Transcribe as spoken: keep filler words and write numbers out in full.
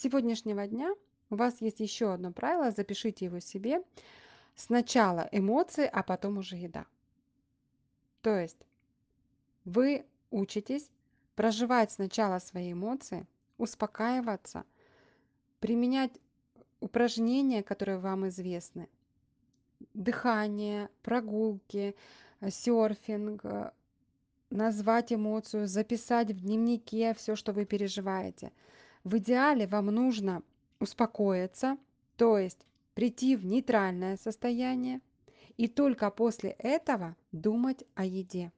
сегодняшнего дня у вас есть еще одно правило, запишите его себе. Сначала эмоции, а потом уже еда. То есть вы учитесь проживать сначала свои эмоции, успокаиваться, применять упражнения, которые вам известны, дыхание, прогулки, э, серфинг, э, назвать эмоцию, записать в дневнике все, что вы переживаете. В идеале вам нужно успокоиться, то есть прийти в нейтральное состояние и только после этого думать о еде.